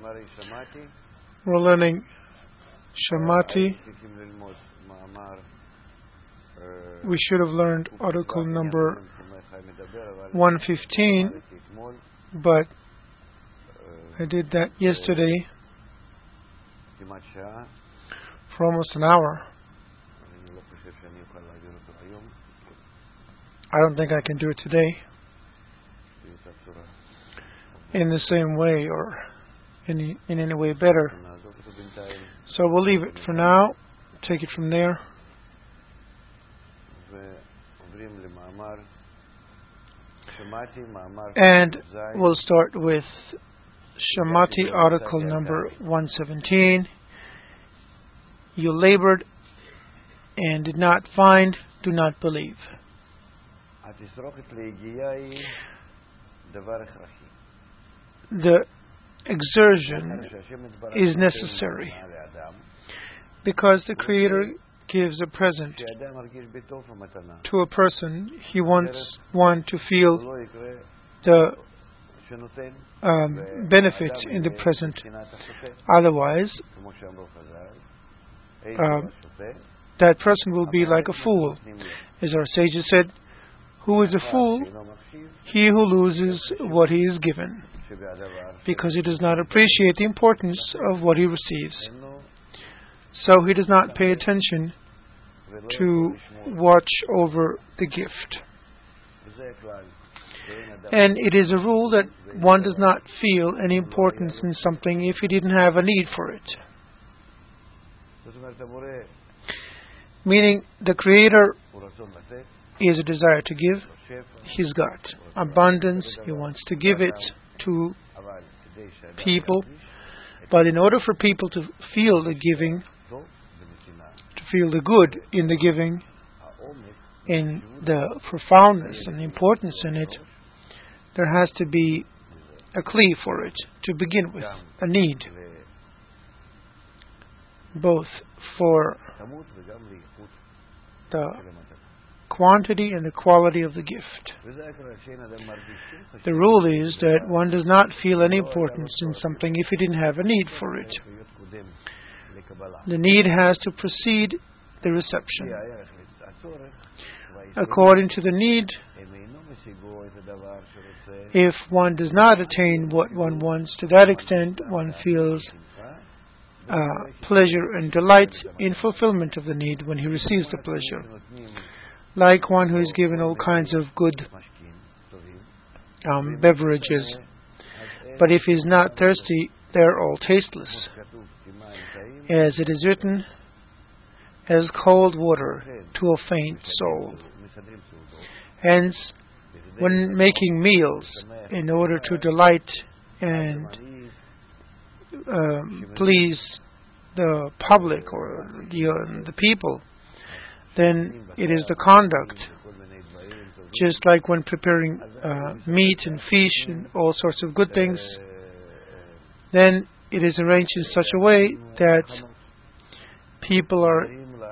We're learning Shamati. We should have learned article number 115, but I did that yesterday for almost an hour. I don't think I can do it today in the same way or in any way better. So we'll leave it for now, take it from there. And we'll start with Shamati, article number 117. You labored and did not find, do not believe. The exertion is necessary because the Creator gives a present to a person. He wants one to feel the benefit in the present. Otherwise, that person will be like a fool. As our sages said, who is a fool? He who loses what he is given, because he does not appreciate the importance of what he receives. So he does not pay attention to watch over the gift. And it is a rule that one does not feel any importance in something if he didn't have a need for it. Meaning, the Creator is a desire to give. He's got abundance. He wants to give it to people. But in order for people to feel the giving, to feel the good in the giving, in the profoundness and the importance in it, there has to be a kli for it to begin with, a need, both for the quantity and the quality of the gift. The rule is that one does not feel any importance in something if he didn't have a need for it. The need has to precede the reception. According to the need, if one does not attain what one wants, to that extent one feels pleasure and delight in fulfillment of the need when he receives the pleasure. Like one who is given all kinds of good beverages. But if he is not thirsty, they are all tasteless. As it is written, as cold water to a faint soul. Hence, when making meals, in order to delight and please the public or the people, then it is the conduct. Just like when preparing meat and fish and all sorts of good things, then it is arranged in such a way that people are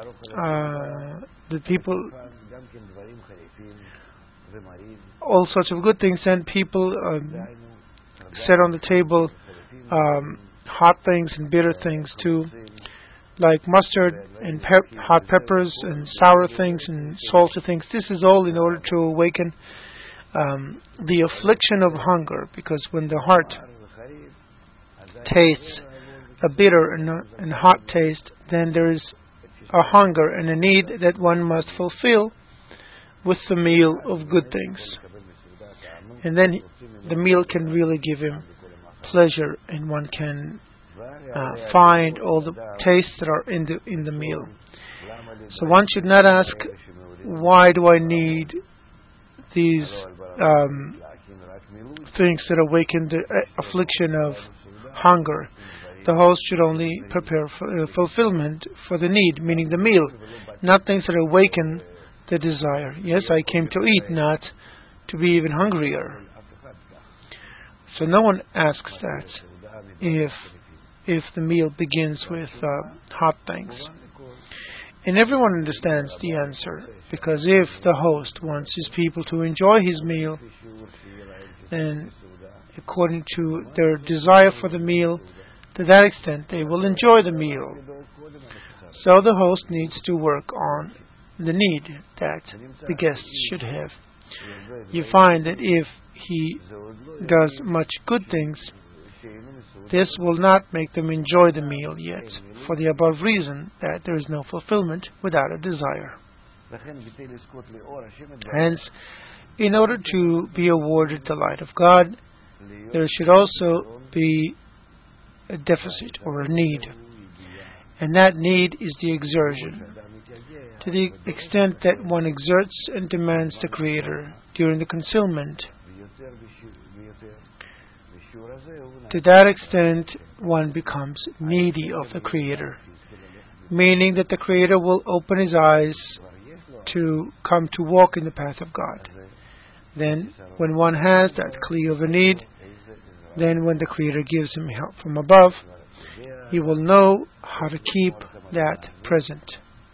all sorts of good things, and people set on the table hot things and bitter things too, like mustard and hot peppers and sour things and salty things. This is all in order to awaken the affliction of hunger, because when the heart tastes a bitter and hot taste, then there is a hunger and a need that one must fulfill with the meal of good things. And then the meal can really give him pleasure, and one can find all the tastes that are in the meal. So one should not ask, why do I need these things that awaken the affliction of hunger? The host should only prepare for fulfillment for the need, meaning the meal, not things that awaken the desire. Yes, I came to eat, not to be even hungrier. So no one asks that if the meal begins with hot things. And everyone understands the answer, because if the host wants his people to enjoy his meal, then according to their desire for the meal, To that extent, they will enjoy the meal. So the host needs to work on the need that the guests should have. You find that if he does much good things, this will not make them enjoy the meal yet, for the above reason that there is no fulfillment without a desire. Hence, in order to be awarded the light of God, there should also be a deficit or a need. And that need is the exertion. To the extent that one exerts and demands the Creator during the concealment, to that extent one becomes needy of the Creator, meaning that the Creator will open his eyes to come to walk in the path of God. Then, when one has that kli of a need, then when the Creator gives him help from above, he will know how to keep that present.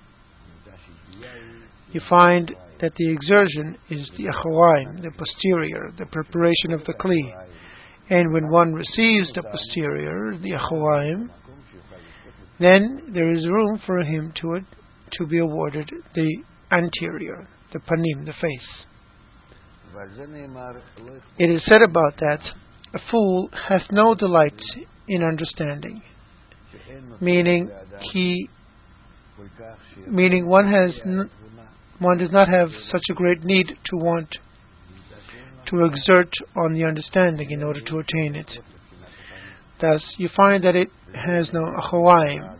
You find that the exertion is the achawaim, the posterior, the preparation of the kli. And when one receives the posterior, the achawaim, then there is room for him to be awarded the anterior, the panim, the face. It is said about that, a fool hath no delight in understanding, meaning one does not have such a great need to want to exert on the understanding in order to attain it. Thus, you find that it has no achawaim.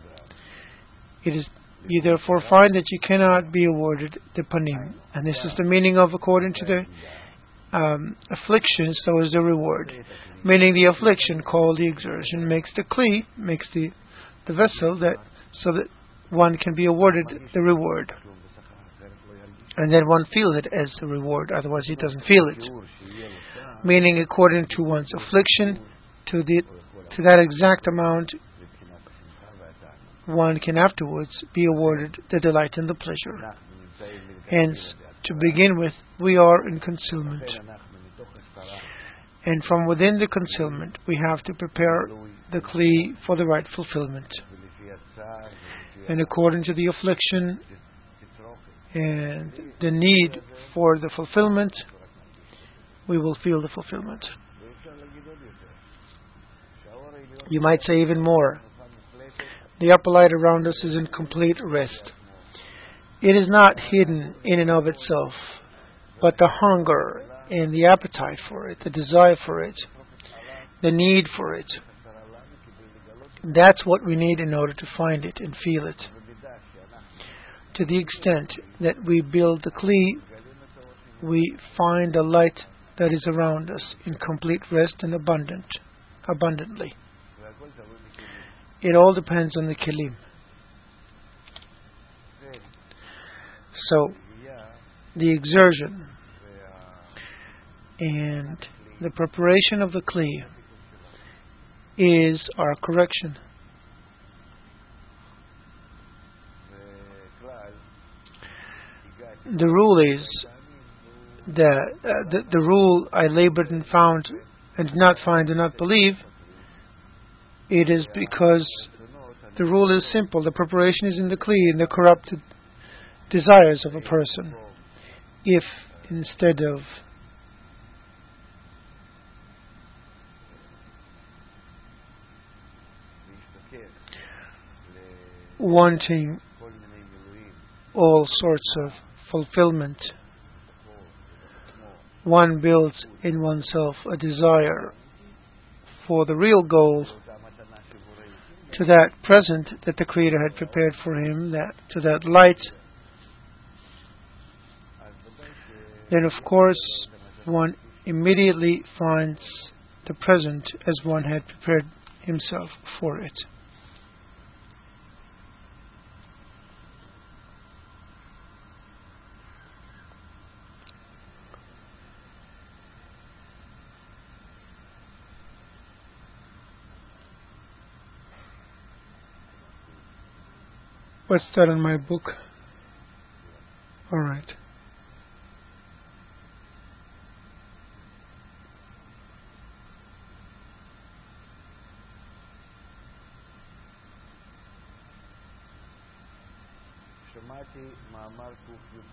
You therefore find that you cannot be awarded the panim. And this is the meaning of, according to the affliction, so is the reward. Meaning the affliction, called the exertion, makes the kli, makes the vessel, so that one can be awarded the reward. And then one feels it as the reward, otherwise he doesn't feel it. Meaning, according to one's affliction, to that exact amount, one can afterwards be awarded the delight and the pleasure. Hence, to begin with, we are in concealment. And from within the concealment, we have to prepare the kli for the right fulfillment. And according to the affliction and the need for the fulfillment, we will feel the fulfillment. You might say even more. The upper light around us is in complete rest. It is not hidden in and of itself, but the hunger and the appetite for it, the desire for it, the need for it, that's what we need in order to find it and feel it. To the extent that we build the kli, we find the light that is around us in complete rest and abundantly. It all depends on the kelim. So, the exertion and the preparation of the kli is our correction. The rule is that the rule I labored and found and did not find, do not believe. It is because the rule is simple. The preparation is in the kli, in the corrupted desires of a person. If instead of wanting all sorts of fulfillment, one builds in oneself a desire for the real goal, to that present that the Creator had prepared for him, to that light, then of course one immediately finds the present as one had prepared himself for it. What's that in my book? All right. שמעתי מאמר ק"י